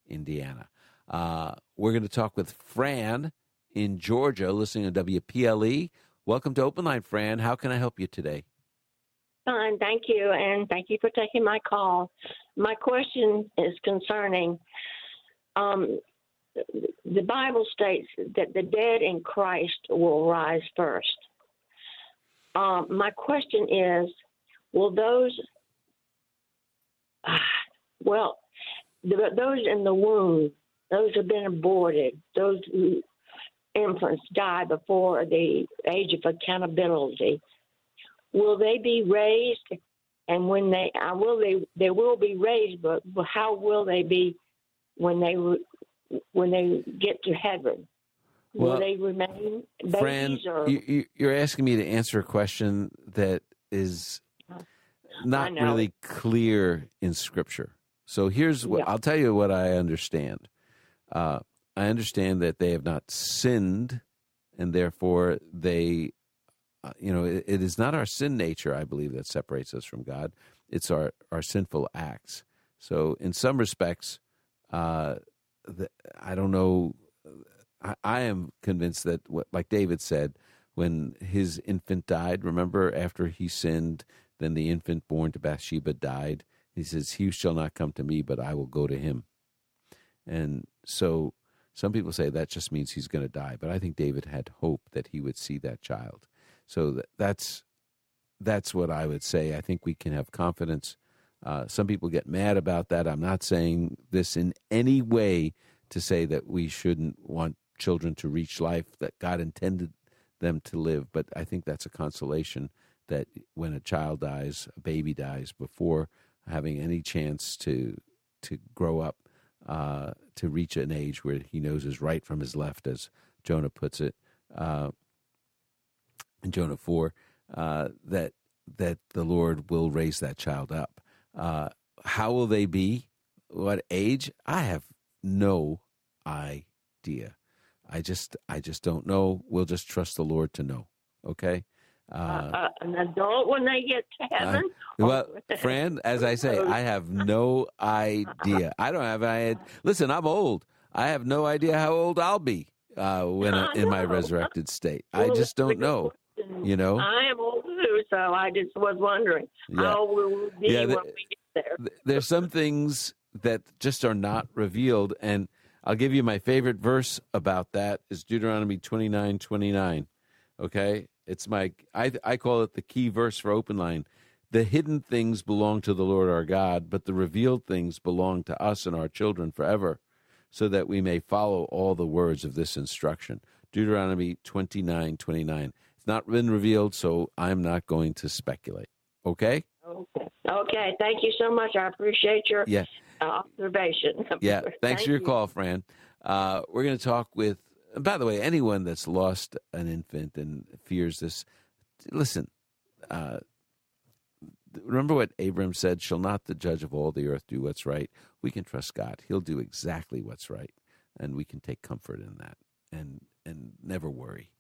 Indiana. We're going to talk with Fran in Georgia, listening to WPLE. Welcome to Open Line, Fran. How can I help you today? Fine, thank you, and thank you for taking my call. My question is concerning the Bible states that the dead in Christ will rise first. My question is, will those in the womb, those who have been aborted, those infants die before the age of accountability, will they be raised? And when they will be raised, but how will they be when they get to heaven? Will they remain babies? Fran, or? You're asking me to answer a question that is not really clear in Scripture. So here's what I'll tell you what I understand. I understand that they have not sinned, and therefore they, it is not our sin nature, I believe, that separates us from God. It's our sinful acts. So in some respects, I don't know. I am convinced that, like David said, when his infant died, remember, after he sinned, then the infant born to Bathsheba died. He says, "He shall not come to me, but I will go to him." And so some people say that just means he's going to die. But I think David had hope that he would see that child. So that's what I would say. I think we can have confidence. Some people get mad about that. I'm not saying this in any way to say that we shouldn't want children to reach life that God intended them to live. But I think that's a consolation that when a child dies, a baby dies, before having any chance to grow up, to reach an age where he knows his right from his left, as Jonah puts it in Jonah 4, that the Lord will raise that child up. How will they be? What age? I have no idea. I just don't know. We'll just trust the Lord to know. Okay. An adult when they get to heaven? Well, Fran, as I say, I have no idea. I don't have any. Listen, I'm old. I have no idea how old I'll be in my resurrected state. I just don't know. I am old too, so I just was wondering how we will be when we get there. There's some things that just are not revealed, and I'll give you my favorite verse about that is Deuteronomy 29:29. Okay, it's I call it the key verse for Open Line. The hidden things belong to the Lord our God, but the revealed things belong to us and our children forever, so that we may follow all the words of this instruction. Deuteronomy 29:29. It's not been revealed, so I'm not going to speculate. Okay? Okay. Thank you so much. I appreciate your observation. Yeah. Thanks for your call, Fran. We're going to talk with, by the way, anyone that's lost an infant and fears this. Listen, remember what Abram said, "Shall not the judge of all the earth do what's right?" We can trust God. He'll do exactly what's right, and we can take comfort in that and never worry.